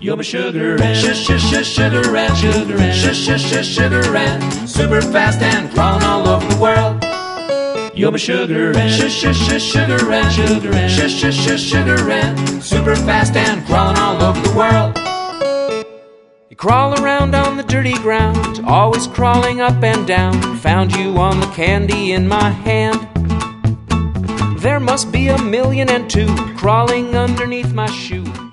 You're my sugar ant, sugar ant, sugar ant, sugar ant, super fast and crawling all over the world. You're my sugar ant, sugar ant, sugar ant, sugar ant, super fast and crawling all over the world. You crawl around on the dirty ground, always crawling up and down. Found you on the candy in my hand. There must be 1,000,002 crawling underneath my shoe.